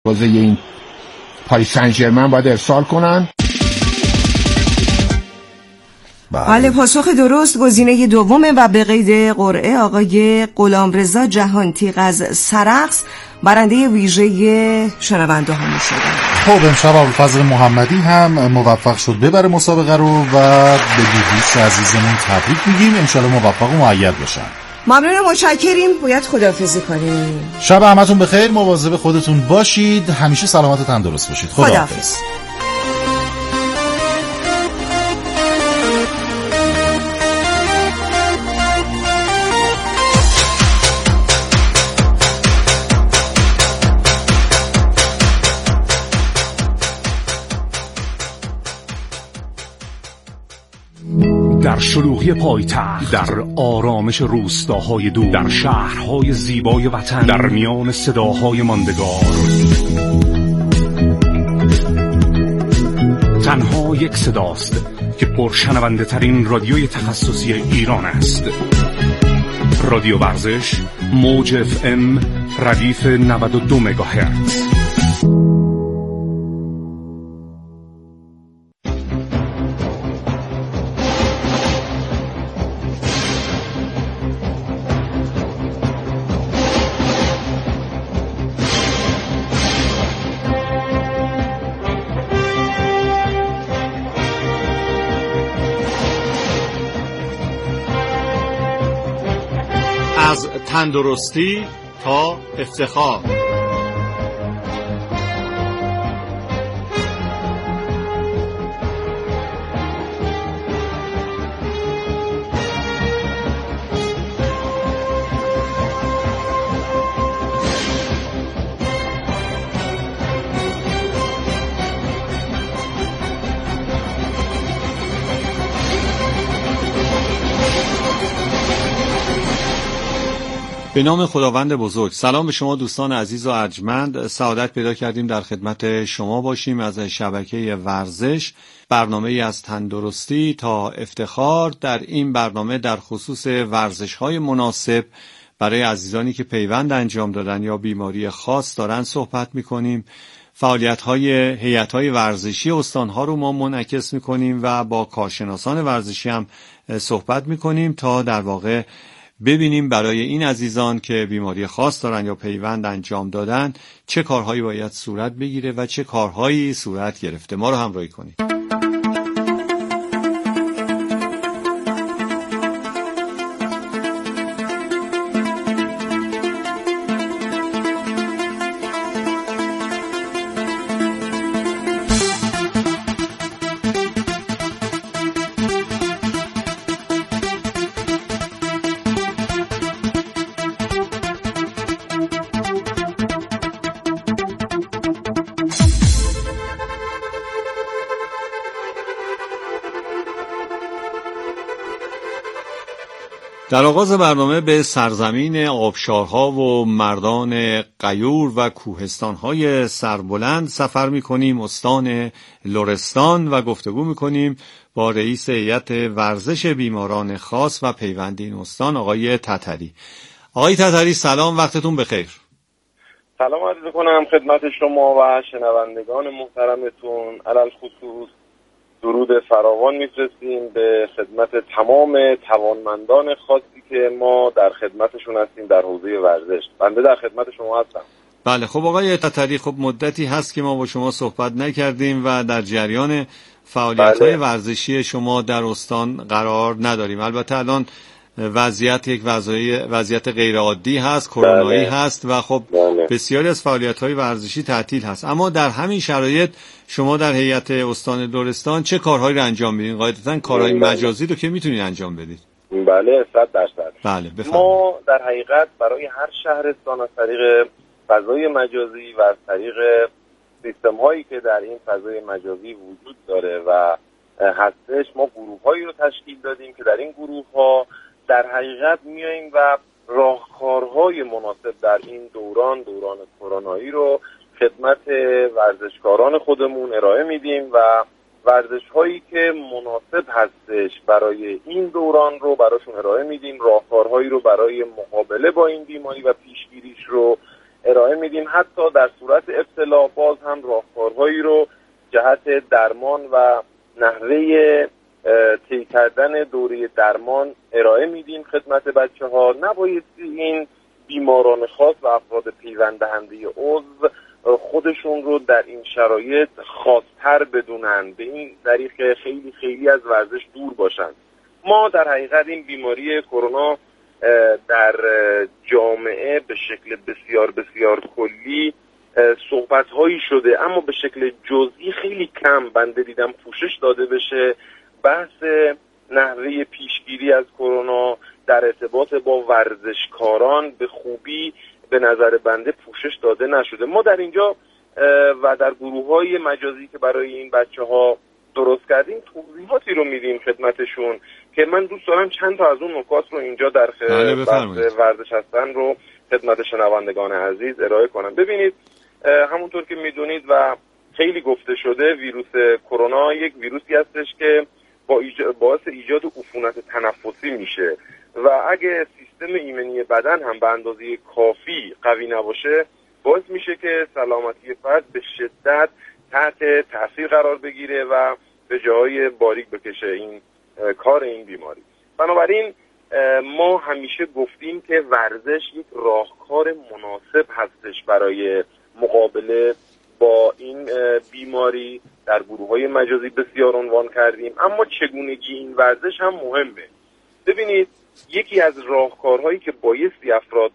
بازه این پاریس سن ژرمن باید ارسال کنن. بله، پاسخ درست گزینه دومه و به قید قرعه آقای غلامرضا جهانتیغ از سرخس برنده ویژه شنونده ها می‌شدن. خب امشب ابوالفضل محمدی هم موفق شد ببره مسابقه رو و به دوست عزیزمون تبریک میگیم. انشالله موفق و مؤید باشن. ممنون، متشکریم. باید خداحافظی کنیم. شب همتون بخیر، مواظب خودتون باشید، همیشه سلامت و تندرست باشید. خداحافظ. در شلوغی پایتخت، در آرامش روستاهای دور، در شهرهای زیبای وطن، در میان صداهای ماندگار، تنها یک صداست که پرشنونده ترین رادیوی تخصصی ایران است. رادیو ورزش، موج FM، ردیف 92 مگاهرتز. از تندرستی تا افتخار. به نام خداوند بزرگ. سلام به شما دوستان عزیز و ارجمند. سعادت پیدا کردیم در خدمت شما باشیم از شبکه ورزش، برنامه‌ای از تندرستی تا افتخار. در این برنامه در خصوص ورزش‌های مناسب برای عزیزانی که پیوند انجام دادن یا بیماری خاص دارن صحبت می‌کنیم. فعالیت‌های هیئت‌های ورزشی استان‌ها رو ما منعکس می‌کنیم و با کارشناسان ورزشی هم صحبت می‌کنیم تا در واقع ببینیم برای این عزیزان که بیماری خاص دارن یا پیوند انجام دادن چه کارهایی باید صورت بگیره و چه کارهایی صورت گرفته. ما رو همراهی کنید. در آغاز برنامه به سرزمین آبشارها و مردان غیور و کوهستانهای سربلند سفر می‌کنیم، استان لرستان، و گفتگو می‌کنیم با رئیس هیئت ورزش بیماران خاص و پیوند این استان آقای تتری. آقای تتری سلام، وقتتون بخیر. سلام عرض می‌کنم خدمت شما و شنوندگان محترمتون. علل خصوص درود فراوان میفرستیم به خدمت تمام توانمندان خاصی که ما در خدمتشون هستیم در حوزه ورزش. بنده در خدمت شما هستم. بله، خب آقای تتری، خب مدتی هست که ما با شما صحبت نکردیم و در جریان فعالیت‌های ورزشی شما در استان قرار نداریم. البته الان وضعیت غیر عادی هست، کرونایی هست و خب بسیاری از فعالیت‌های ورزشی تعطیل هست. اما در همین شرایط شما در هیئت استان لرستان چه کارهایی رو انجام میدین؟ قاعدتاً کارهای مجازی رو که میتونید انجام بدید. بله 100%. بله بفرمایید. ما در حقیقت برای هر شهرستان از طریق فضای مجازی و از طریق سیستم‌هایی که در این فضای مجازی وجود داره و هستش، ما گروه‌هایی رو تشکیل دادیم که در این گروه‌ها در حقیقت میاییم و راهکارهای مناسب در این دوران کرونایی رو خدمت ورزشکاران خودمون ارائه میدیم و ورزش‌هایی که مناسب هستش برای این دوران رو براشون ارائه میدیم، راهکارهایی رو برای مقابله با این بیماری و پیشگیریش رو ارائه میدیم. حتی در صورت ابتلا باز هم راهکارهایی رو جهت درمان و نحوه طی کردن دوره درمان ارائه میدیم خدمت بچه‌ها. نباید این بیماران خاص و افراد پیوند دهنده عضو خودشون رو در این شرایط خاص‌تر بدونن، به این طریق خیلی خیلی از ورزش دور باشن. ما در حقیقت این بیماری کرونا در جامعه به شکل بسیار بسیار کلی صحبت‌هایی شده، اما به شکل جزئی خیلی کم بنده دیدم پوشش داده بشه. بحث نحوه پیشگیری از کرونا در ارتباط با ورزشکاران به خوبی به نظر بنده پوشش داده نشده. ما در اینجا و در گروه‌های مجازی که برای این بچه‌ها درست کردیم توضیحاتی رو میدیم خدمتشون که من دوست دارم چند تا از اون نکات رو اینجا در بحث ورزش هستن رو خدمت شنوندگان عزیز ارائه کنم. ببینید، همونطور که میدونید و خیلی گفته شده، ویروس کرونا یک ویروسی هستش که باعث ایجاد عفونت تنفسی میشه و اگه سیستم ایمنی بدن هم به اندازه کافی قوی نباشه باعث میشه که سلامتی فرد به شدت تحت تاثیر قرار بگیره و به جای باریک بکشه این کار این بیماری. بنابراین ما همیشه گفتیم که ورزش یک راهکار مناسب هستش برای مقابله با این بیماری. در گروه‌های مجازی بسیار عنوان کردیم، اما چگونگی این ورزش هم مهمه. ببینید، یکی از راهکارهایی که بایستی افراد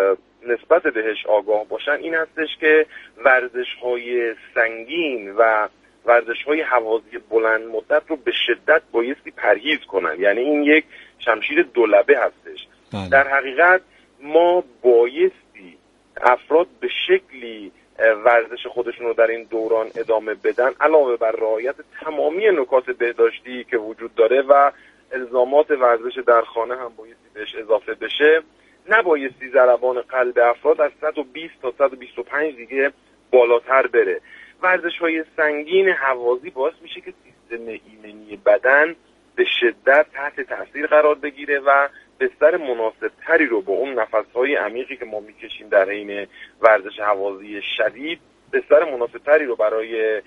نسبت بهش آگاه باشن این هستش که ورزش‌های سنگین و ورزش‌های هوازی بلند مدت رو به شدت بایستی پرهیز کنن. یعنی این یک شمشیر دولبه هستش. در حقیقت ما بایستی افراد به شکلی ورزش خودشون رو در این دوران ادامه بدن، علاوه بر رعایت تمامی نکات بهداشتی که وجود داره و الزامات ورزش در خانه هم بایستی بهش اضافه بشه. نبایستی ضربان قلب افراد از 120 تا 125 دیگه بالاتر بره. ورزش‌های سنگین هوازی باعث میشه که سیستم ایمنی بدن به شدت تحت تاثیر قرار بگیره و بستر مناسب تری رو با اون نفس‌های عمیقی که ما میکشیم در حین ورزش هوازی شدید، بستر مناسب تری رو برای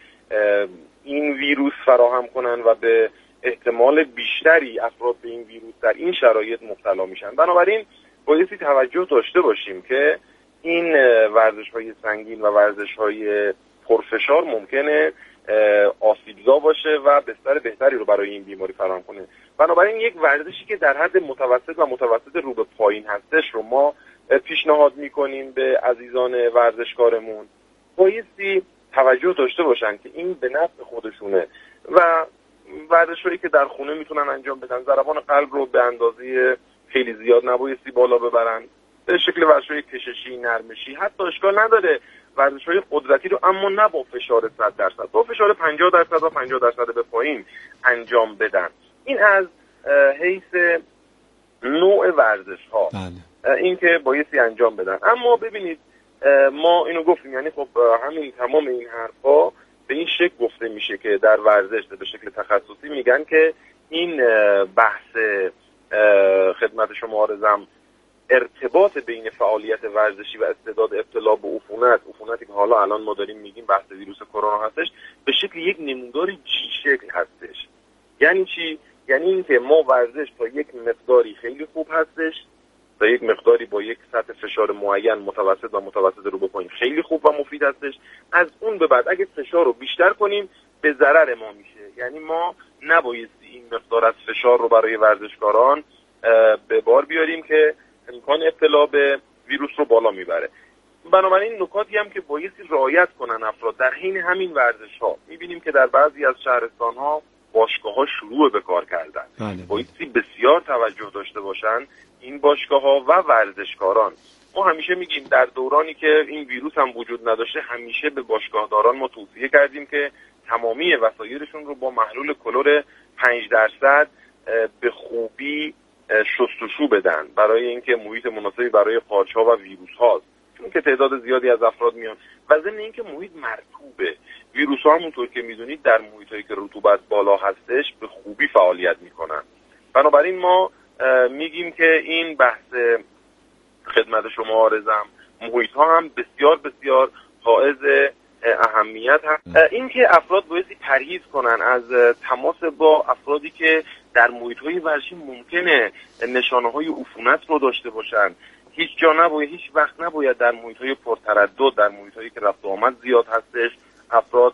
این ویروس فراهم کنن و به احتمال بیشتری افراد به این ویروس در این شرایط مبتلا میشن. بنابراین بایستی توجه داشته باشیم که این ورزش‌های سنگین و ورزش‌های پرفشار ممکنه آسیبزا باشه و بستر بهتری رو برای این بیماری فراهم کنه. بنابراین یک ورزشی که در حد متوسط و متوسط رو به پایین هستش رو ما پیشنهاد میکنیم به عزیزان ورزشکارمون. بایستی توجه داشته باشن که این به نفع خودشونه و ورزشایی که در خونه میتونن انجام بدن. ضربان قلب رو به اندازه خیلی زیاد نبایستی بالا ببرن، به شکل ورزش‌های کششی، نرمشی، حتی اشکال نداره ورزش‌های قدرتی رو اما نه با فشار 100%، با فشار 50% و 50% به پایین انجام بدن. این از حیث نوع ورزش‌ها این که بایستی انجام بدن. اما ببینید، ما اینو گفتیم، یعنی خب همین تمام این حرفا به این شکل گفته میشه که در ورزش به شکل تخصصی میگن که این بحث خدمت شما عرضم ارتباط بین فعالیت ورزشی و استعداد ابتلا به عفونتی که حالا الان ما داریم میگیم بحث ویروس کرونا هستش، به شکل یک نمودار جی شکل هستش. یعنی چی؟ یعنی اینکه ما ورزش تا یک مقداری خیلی خوب هستش، تا یک مقداری با یک سطح فشار معین متوسط و متوسط رو به پایین خیلی خوب و مفید هستش. از اون به بعد اگه فشار رو بیشتر کنیم به ضرر ما میشه. یعنی ما نبایستی این مقدار از فشار رو برای ورزشکاران به بار بیاریم که امکان ابتلا به ویروس رو بالا میبره. بنابراین نکاتی هم که بایستی رعایت کنن افراد در حین همین ورزش‌ها، می‌بینیم که در بعضی از شهرستان‌ها باشگاه‌ها شروع به کار کردن. بایستی بسیار توجه داشته باشن این باشگاه‌ها و ورزشکاران. ما همیشه میگیم در دورانی که این ویروس هم وجود نداشته، همیشه به باشگاهداران ما توصیه کردیم که تمامی وسایلشون رو با محلول کلور 5% به خوبی شستشو بدن برای اینکه محیط مناسبی برای قارچ‌ها و ویروس‌ها، چون که تعداد زیادی از افراد میان و ضمن اینکه محیط مرطوبه. ویروس‌ها همونطور که میدونید در محیطایی که رطوبت بالا هستش به خوبی فعالیت میکنن. بنابراین ما میگیم که این بحث خدمت شما عرضم محیط ها هم بسیار بسیار حائز اهمیت هست. این که افراد بایستی پرهیز کنن از تماس با افرادی که در محیط های ورزشی ممکنه نشانه های عفونت رو داشته باشن. هیچ وقت نباید در محیط های پرتردد، در محیط هایی که رفت و آمد زیاد هستش، افراد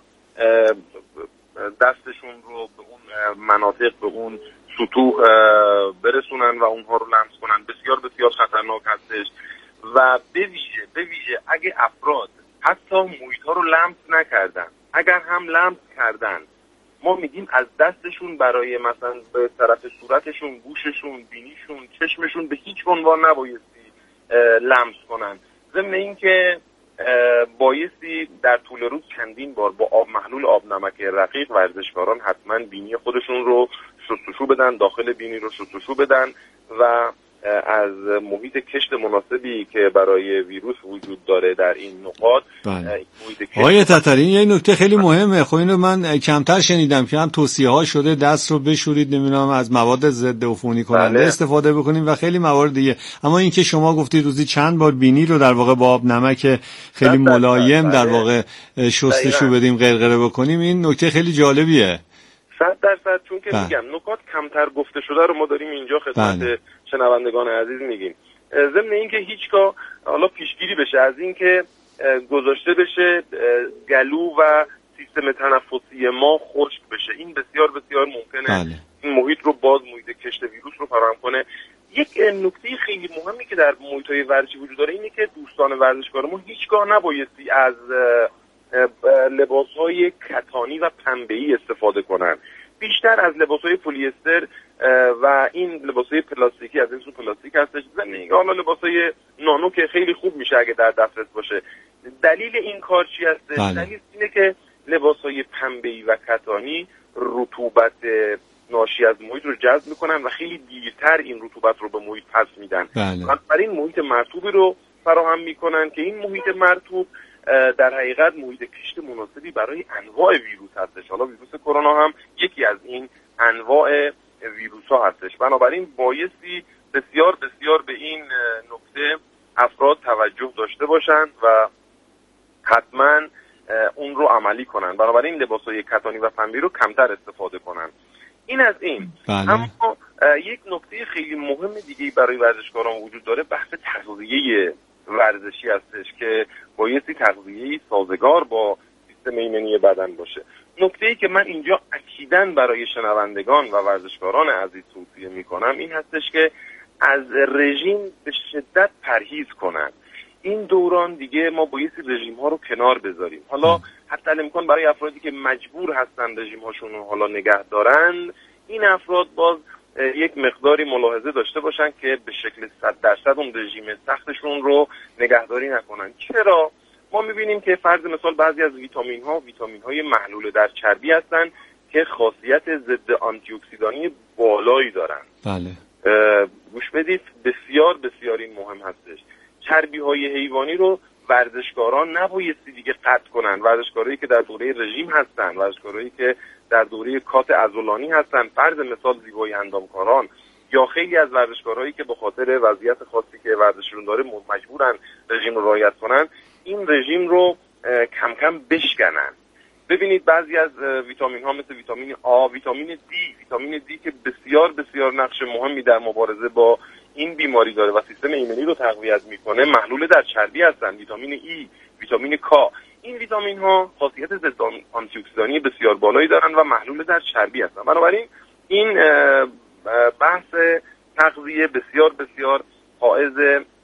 دستشون رو به اون مناطق، به اون سطوح برسونن و اونها رو لمس کنن. بسیار بسیار خطرناک هستش و به ویژه اگه افراد حتی محیط ها رو لمس نکردن، اگر هم لمس کردن، ما میگیم از دستشون برای مثلا به طرف صورتشون، گوششون، بینیشون، چشمشون به هیچ عنوان نبایستی لمس کنن. ضمن این که بایستی در طول روز چندین بار با محلول آب نمک رقیق ورزشکاران حتما بینی خودشون رو شستشو بدن، داخل بینی رو شستشو بدن و از محیط کشت مناسبی که برای ویروس وجود داره در این نقاط. آقای تتری، یه نکته خیلی مهمه، خب اینو من کمتر شنیدم که هم توصیه ها شده دست رو بشورید، نمیدونم از مواد ضد عفونی کننده استفاده بکنیم و خیلی موارد دیگه، اما اینکه شما گفتید روزی چند بار بینی رو در واقع با آب نمک خیلی ملایم در واقع شستشو بدیم، غرغره بکنیم، این نکته خیلی جالبیه. 100%، چون که میگم نکات کمتر گفته شده رو ما داریم اینجا خدمت شنوندگان عزیز میگیم. ضمن اینکه هیچگاه حالا پیشگیری بشه از اینکه گذاشته بشه گلو و سیستم تنفسی ما خشک بشه، این بسیار بسیار ممکنه این محیط رو باز محیط کشت ویروس رو فراهم کنه. یک نکته خیلی مهمی که در محیط‌های ورزشی وجود داره اینه که دوستان ورزشکارمون هیچگاه نبایستی از لباس‌های کتانی و پنبه‌ای استفاده کنن، بیشتر از لباس‌های پلی استر و این لباس‌های پلاستیکی از این سو پلاستیک هستش. ضمن حالا لباس‌های نانو که خیلی خوب میشه اگه در دسترس باشه. دلیل این کار چی هستش؟ دلیل اینه که لباس‌های پنبه‌ای و کتانی رطوبت ناشی از محیط رو جذب میکنن و خیلی دیرتر این رطوبت رو به محیط پس میدن. بنابراین محیط مرطوبی رو فراهم میکنن که این محیط مرطوب در حقیقت محیط کشت مناسبی برای انواع ویروس هستش. حالا ویروس کرونا هم یکی از این انواع ویروس ها هستش. بنابراین بایستی بسیار بسیار به این نکته افراد توجه داشته باشند و حتما اون رو عملی کنن. بنابراین لباس‌های کتانی و پنبه‌ای رو کمتر استفاده کنن. این از این. اما یک نکته خیلی مهم دیگه برای ورزشکاران وجود داره، بحث تغذیه ورزشی هستش که بایستی تغذیه‌ای سازگار با سیستم ایمنی بدن باشه. نکته‌ای که من اینجا اکیداً برای شنوندگان و ورزشکاران عزیز توصیه میکنم این هستش که از رژیم به شدت پرهیز کنن. این دوران دیگه ما بایستی رژیم ها رو کنار بذاریم. حالا حتی الامکان برای افرادی که مجبور هستن رژیم هاشون رو حالا نگه دارن، این افراد باز یک مقداری ملاحظه داشته باشن که به شکل 100% اون رژیم سختشون رو نگهداری نکنن. چرا؟ ما میبینیم که فرض مثال بعضی از ویتامین های محلول در چربی هستن که خاصیت ضد آنتی اکسیدانی بالایی دارن. بله. گوش بدید، بسیار بسیار این مهم هستش. چربی های حیوانی رو ورزشکاران نبایستی دیگه قطع کنن. ورزشکارایی که در دوره رژیم هستن، ورزشکارایی که در دوره کات عضلانی هستن، فرض مثال زیبایی اندامکاران، یا خیلی از ورزشکارایی که به خاطر وضعیت خاصی که ورزششون داره مجبورن رژیم رو رعایت کنن، این رژیم رو کم کم بشکنن. ببینید بعضی از ویتامین ها مثل ویتامین آ، ویتامین دی که بسیار بسیار نقش مهمی در مبارزه با این بیماری داره و سیستم ایمنی رو تقویت میکنه، محلول در چربی هستن. ویتامین ای، ویتامین کا، این ویتامین ها خاصیت ضد آنتی اکسیدانی بسیار بالایی دارن و محلول در چربی هستن. بنابراین این بحث تغذیه بسیار بسیار حائز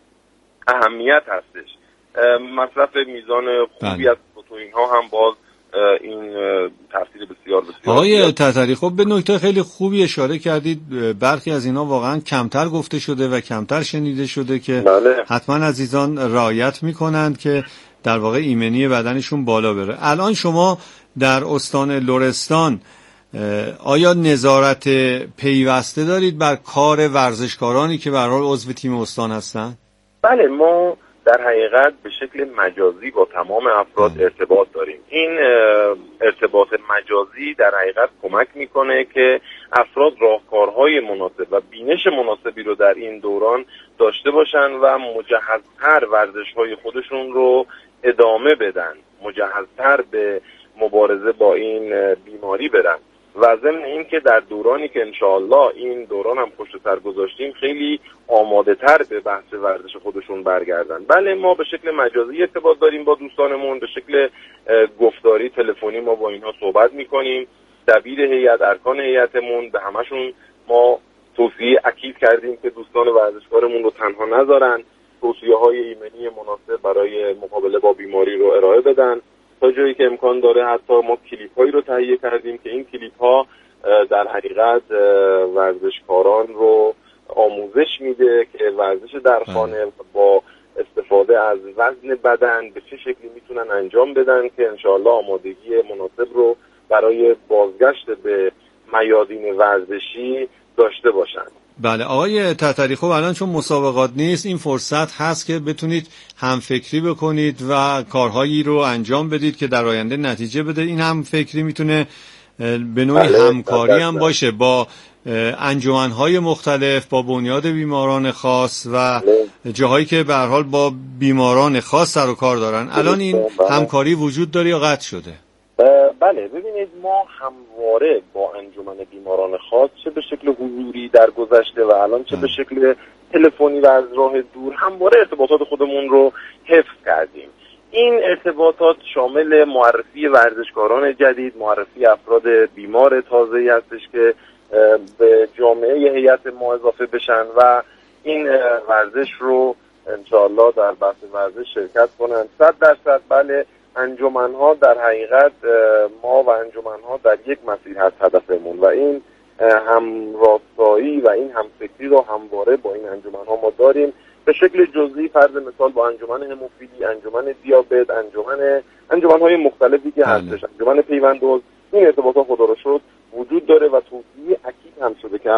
اهمیت هستش. مصرف میزان خوبی از پروتئین ها هم باز این تاثیر بسیار بسیار. آقای تتری، خب به نکته خیلی خوبی اشاره کردید. برخی از اینا واقعا کمتر گفته شده و کمتر شنیده شده که حتما عزیزان رعایت میکنند که در واقع ایمنی بدنشون بالا بره. الان شما در استان لرستان آیا نظارت پیوسته دارید بر کار ورزشکارانی که به هر حال عضو تیم استان هستن؟ بله، ما در حقیقت به شکل مجازی با تمام افراد ارتباط داریم. این ارتباط مجازی در حقیقت کمک میکنه که افراد راهکارهای مناسب و بینش مناسبی رو در این دوران داشته باشن و مجهزتر ورزش‌های خودشون رو ادامه بدن، مجهزتر به مبارزه با این بیماری برن و ضمن این که در دورانی که انشاءالله این دوران هم پشت سر گذاشتیم خیلی آماده تر به بحث ورزش خودشون برگردن. بله ما به شکل مجازی ارتباط داریم با دوستانمون، به شکل گفتاری تلفنی ما با اینها صحبت میکنیم. دبیر هیئت، ارکان هیئتمون به همشون ما توصیه اکید کردیم که دوستان ورزشکارمون رو تنها نذارن، توصیه‌های ایمنی مناسب برای مقابله با بیماری رو ارائه بدن. تا جایی که امکان داره حتی ما کلیپ‌هایی رو تهیه کردیم که این کلیپ‌ها در حقیقت ورزشکاران رو آموزش میده که ورزش در خانه با استفاده از وزن بدن به چه شکلی میتونن انجام بدن که انشاءالله آمادگی مناسب رو برای بازگشت به میادین ورزشی داشته باشن. بله آقای تتری، خب الان چون مسابقات نیست این فرصت هست که بتونید همفکری بکنید و کارهایی رو انجام بدید که در آینده نتیجه بده. این همفکری میتونه به نوعی همکاری هم باشه با انجمنهای مختلف، با بنیاد بیماران خاص و جاهایی که به هر حال با بیماران خاص سر و کار دارن. الان این همکاری وجود داره یا قطع شده؟ بله ببینید ما همواره با انجمن بیماران خاص چه به شکل حضوری در گذشته و الان چه به شکل تلفنی و از راه دور همواره ارتباطات خودمون رو حفظ کردیم. این ارتباطات شامل معرفی ورزشکاران جدید، معرفی افراد بیمار تازه‌ای هستش که به جامعه هیئت ما اضافه بشن و این ورزش رو انشاءالله در بحث ورزش شرکت کنن. 100% بله انجمن‌ها در حقیقت ما و انجمن‌ها در یک مسیر هست هدفمون و این همراستایی و این همفکری رو همواره با این انجمن‌ها ما داریم. به شکل جزئی فرض مثال با انجمن هموفیلی، انجمن دیابت، انجمن‌های مختلفی که هستش، انجمن پیوندوز، این ارتباطات خدا رو شد وجود داره و توصیه اکید هم شده که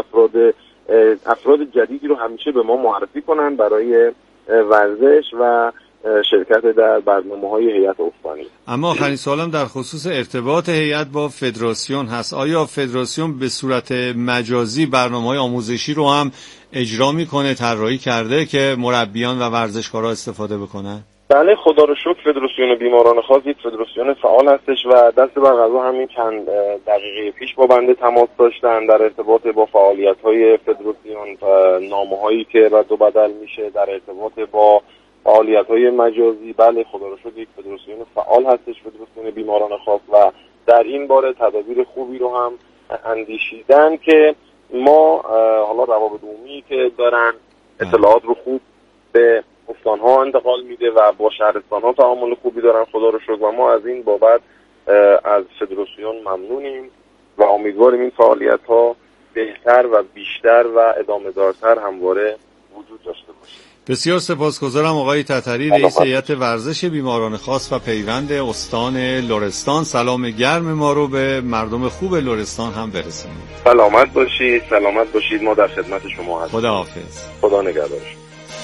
افراد جدیدی رو همیشه به ما معرفی کنن برای ورزش و شرکت در برنامه‌های هیئت استانی. اما آخرین سوالم در خصوص ارتباط هیئت با فدراسیون هست. آیا فدراسیون به صورت مجازی برنامه‌های آموزشی رو هم اجرا میکنه، طراحی کرده که مربیان و ورزشکارا استفاده بکنن؟ بله خدا رو شکر فدراسیون بیماران خاص یک فدراسیون فعال هستش و دست بر قضا همین چند دقیقه پیش با بنده تماس داشتن در ارتباط با فعالیت‌های فدراسیون، نامه‌هایی که رد و بدل میشه در ارتباط با فعالیت‌های مجازی. بله خدا رو شکر یک فدراسیون فعال هستش، فدراسیون بیماران خاص، و در این باره تدابیر خوبی رو هم اندیشیدن که ما حالا روابط عمومی که دارن اطلاعات رو خوب به استان‌ها انتقال میده و با شهرستان‌ها تعامل خوبی دارن خدا رو شکر و ما از این بابت از فدراسیون ممنونیم و امیدواریم این فعالیت‌ها بهتر و بیشتر و ادامه‌دارتر همواره وجود داشته باشه. بسیار سپاسگزارم آقای تتری، رئیس هیئت ورزش بیماران خاص و پیوند استان لرستان. سلام گرم ما رو به مردم خوب لرستان هم برسونید. سلامت باشید، ما در خدمت شما هستیم. خداحافظ. خدا نگهدارش.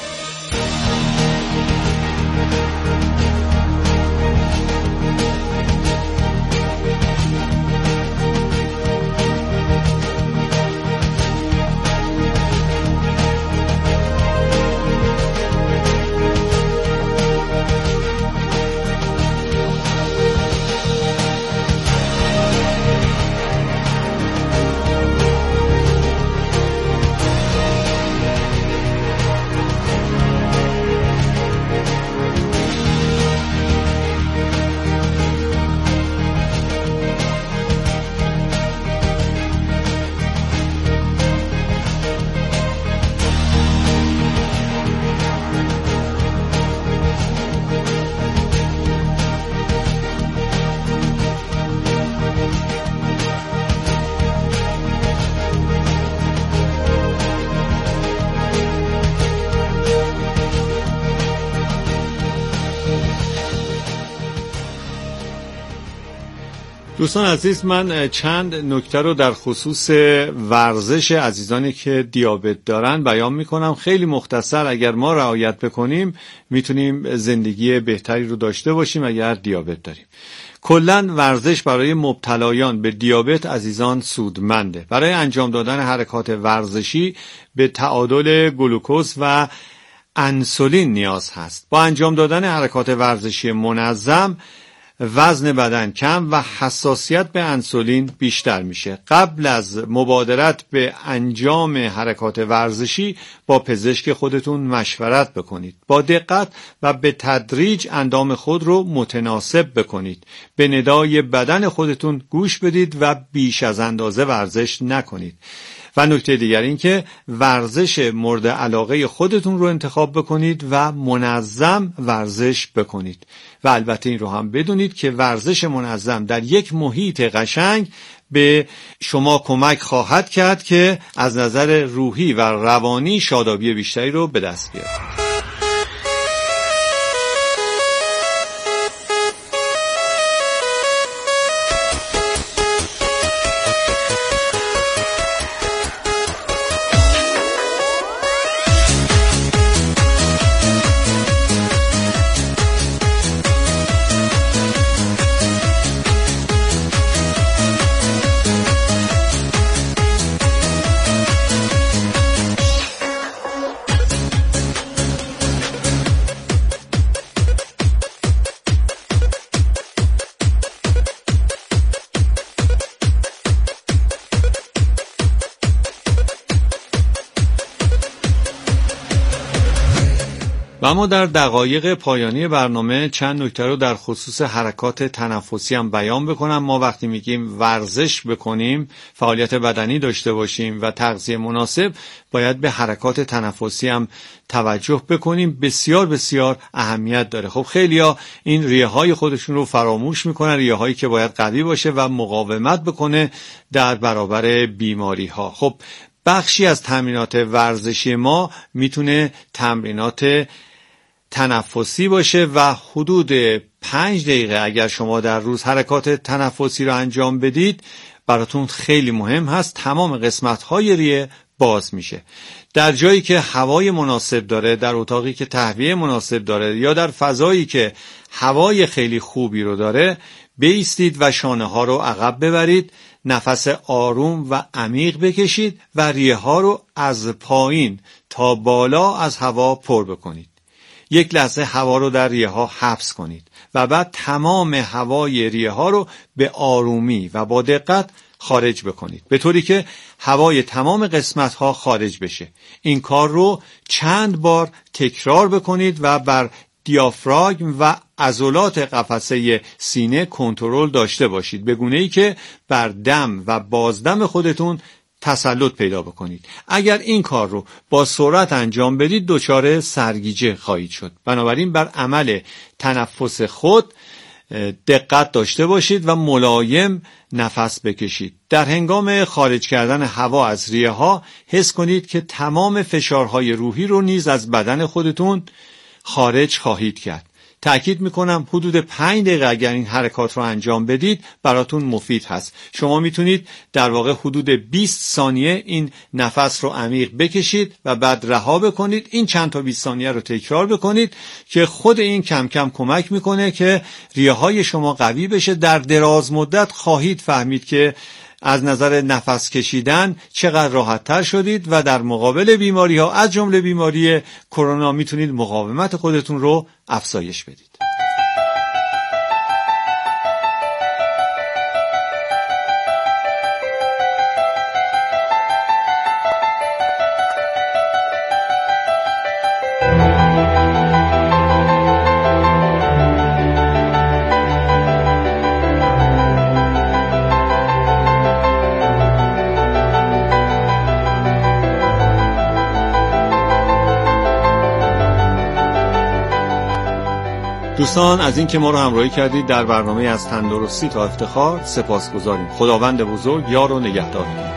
دوستان عزیز، من چند نکته رو در خصوص ورزش عزیزانی که دیابت دارن بیان میکنم. خیلی مختصر. اگر ما رعایت بکنیم میتونیم زندگی بهتری رو داشته باشیم اگر دیابت داریم. کلاً ورزش برای مبتلایان به دیابت عزیزان سودمنده. برای انجام دادن حرکات ورزشی به تعادل گلوکوز و انسولین نیاز هست. با انجام دادن حرکات ورزشی منظم وزن بدن کم و حساسیت به انسولین بیشتر میشه. قبل از مبادرت به انجام حرکات ورزشی با پزشک خودتون مشورت بکنید. با دقت و به تدریج اندام خود رو متناسب بکنید. به ندای بدن خودتون گوش بدید و بیش از اندازه ورزش نکنید. و نکته دیگر این که ورزش مورد علاقه خودتون رو انتخاب بکنید و منظم ورزش بکنید. و البته این رو هم بدونید که ورزش منظم در یک محیط قشنگ به شما کمک خواهد کرد که از نظر روحی و روانی شادابی بیشتری رو به دست بیارید. و اما در دقایق پایانی برنامه چند نکته رو در خصوص حرکات تنفسی هم بیان بکنم. ما وقتی میگیم ورزش بکنیم، فعالیت بدنی داشته باشیم و تغذیه مناسب، باید به حرکات تنفسی هم توجه بکنیم. بسیار بسیار اهمیت داره. خب خیلیا این ریه های خودشون رو فراموش میکنن، ریه هایی که باید قوی باشه و مقاومت بکنه در برابر بیماری ها. خب بخشی از تمرینات ورزشی ما میتونه تمرینات تنفسی باشه و حدود 5 دقیقه اگر شما در روز حرکات تنفسی رو انجام بدید براتون خیلی مهم هست. تمام قسمت‌های ریه باز میشه. در جایی که هوای مناسب داره، در اتاقی که تهویه مناسب داره یا در فضایی که هوای خیلی خوبی رو داره، بایستید و شانه ها رو عقب ببرید، نفس آروم و عمیق بکشید و ریه ها رو از پایین تا بالا از هوا پر بکنید. یک لحظه هوا رو در ریه ها حبس کنید و بعد تمام هوای ریه ها رو به آرومی و با دقت خارج بکنید، به طوری که هوای تمام قسمت ها خارج بشه. این کار رو چند بار تکرار بکنید و بر دیافراگم و عضلات قفسه سینه کنترل داشته باشید، به گونه‌ای که بر دم و بازدم خودتون تسلط پیدا بکنید. اگر این کار رو با سرعت انجام بدید دچار سرگیجه خواهید شد. بنابراین بر عمل تنفس خود دقت داشته باشید و ملایم نفس بکشید. در هنگام خارج کردن هوا از ریه ها حس کنید که تمام فشارهای روحی رو نیز از بدن خودتون خارج خواهید کرد. تأکید میکنم حدود 5 دقیقه اگر این حرکات رو انجام بدید براتون مفید هست. شما میتونید در واقع حدود 20 ثانیه این نفس رو عمیق بکشید و بعد رها بکنید. این چند تا 20 ثانیه رو تکرار بکنید که خود این کم کم کمک میکنه که ریه های شما قوی بشه. در دراز مدت خواهید فهمید که از نظر نفس کشیدن چقدر راحت تر شدید و در مقابل بیماری ها از جمله بیماری کرونا میتونید مقاومت خودتون رو افزایش بدید. دوستان از این که ما رو همراهی کردید در برنامه از تندرستی تا افتخار سپاسگزاریم. خداوند بزرگ یار و نگهدارتون.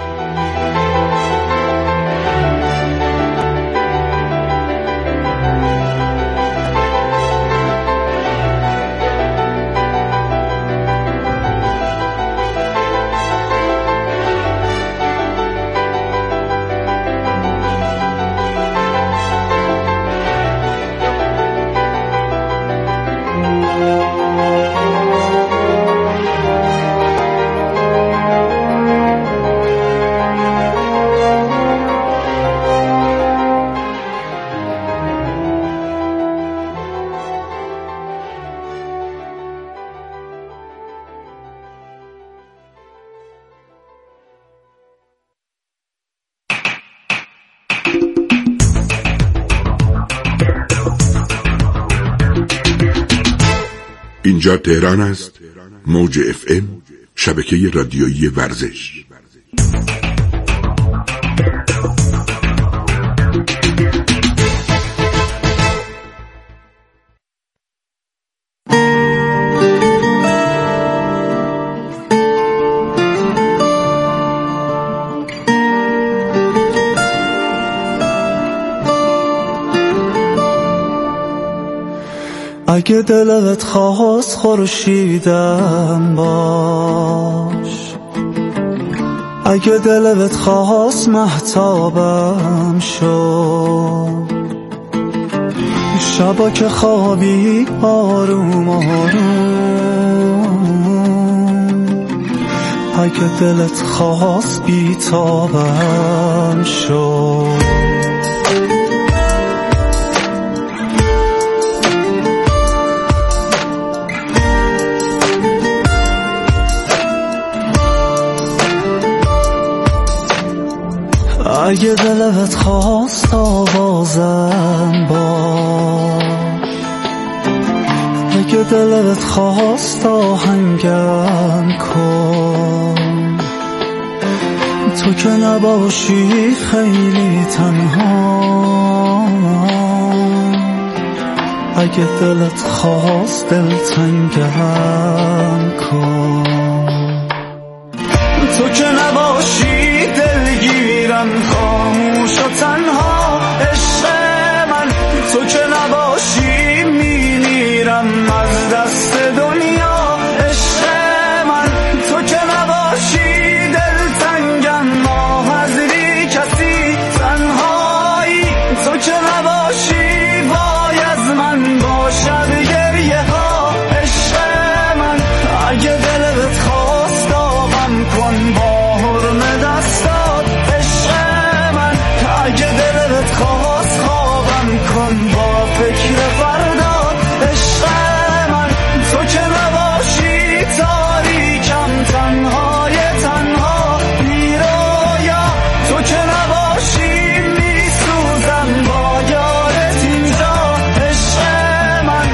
اینجا تهران است. موج FM، شبکه رادیویی ورزش. اگه دلت خواست خورشیدم باش، اگه دلت خواست مهتابم شو، شبا که خوابی آروم آروم، اگه دلت خواست بیتابم شو. اگه دلت خواست آوازم باش، اگه دلت خواست آهنگم کن، تو که نباشی خیلی تنها، اگه دلت خواست دلتنگم کن، تو که نباشی دلگیرم خاموش و تنها، عشق من تو که نباشی میمیرم از دست دنیا، عشق من تو که نباشی دلتنگم ماه از بی کسی تنهایی، تو که نباشی وای از من باشد گریه ها، عشق من اگه دلت خواست داغم کن با حرم دستات، عشق من اگه دلت خواست خوابم کن با فکر فردات، عشق من تو که نباشی تاریکم تنهای تنها بیرویا، تو که نباشی میسوزم با یارت اینجا، عشق من.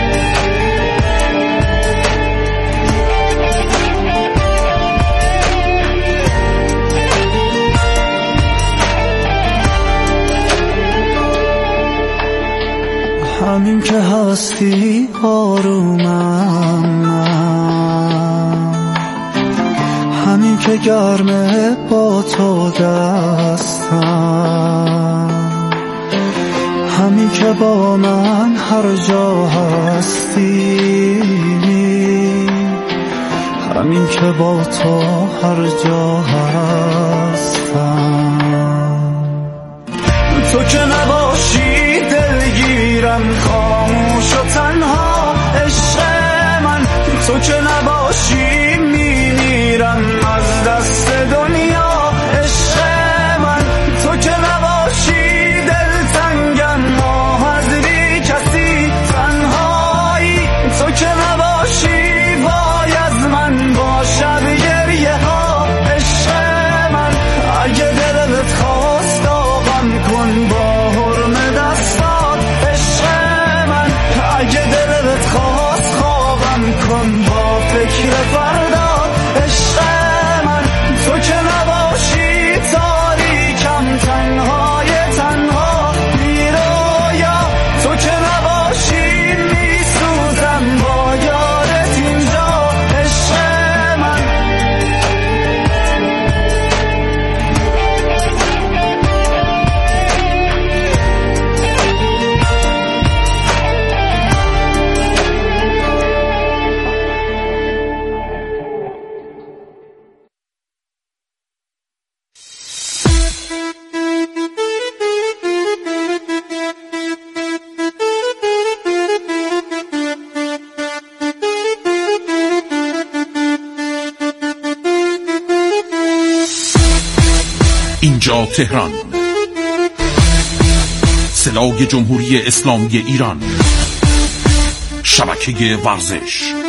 همین که هستی آرومم من، همین که گرمه با تو دستم، همین که با من هر جا هستی، همین که با تو هر جا هستم، تو که نباشی دلگیرم خاموش و تنها، عشق من تو که نباشی میمیرم از دست دنیا، عشق من تو که نباشی دلتنگم ماه از بی کسی تنهایی، تو که نباشی وای از من باشد گریه ها، عشق من اگه دلت خواست داغم کن با حرم دستات، عشق من اگه دلت خواست خوابم کن با فکر فردات، عشق من تو که نباشی تاریکم تنهای تنها بیرویا، تو که نباشی میسوزم با یارت اینجا، عشق من. اینجا تهران، صدای جمهوری اسلامی ایران، شبکه ورزش.